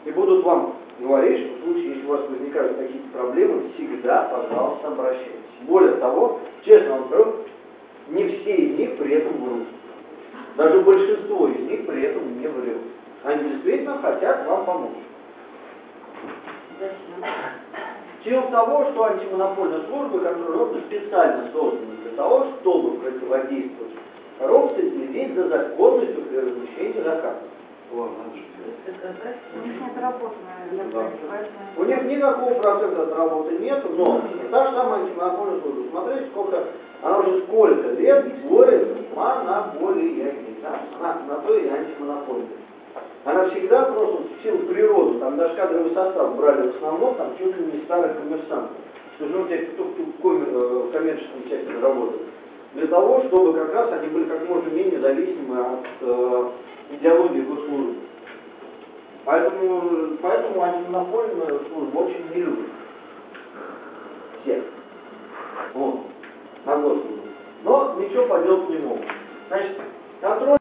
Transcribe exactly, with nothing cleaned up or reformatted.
и будут вам говорить, что в случае, если у вас возникают какие-то проблемы, всегда, пожалуйста, обращайтесь. Более того, честно вам скажу, не все из них при этом врут. Даже большинство из них при этом не врет. Они действительно хотят вам помочь. В силу того, что антимонопольная служба контрольная специально создана для того, чтобы противодействовать коррупции, следить за законностью при размещении заказов. У них нет работы, наверное. У них никакого процента от работы нет, но та же самая антимонопольная служба. Смотрите, сколько, она уже сколько лет борется с монополиями. Да? Она на то и антимонопольная. Она всегда просто в силу природы, там даже кадровый состав брали в основном, там чуть ли не старых коммерсантов, что же у тебя кто в коммерческом секторе работает, для того, чтобы как раз они были как можно менее зависимы от э, идеологии госслужбы. Поэтому, поэтому антимонопольная служба очень не любит всех. Вот. На госслужбу. Но ничего поделать не могут. Значит, контроль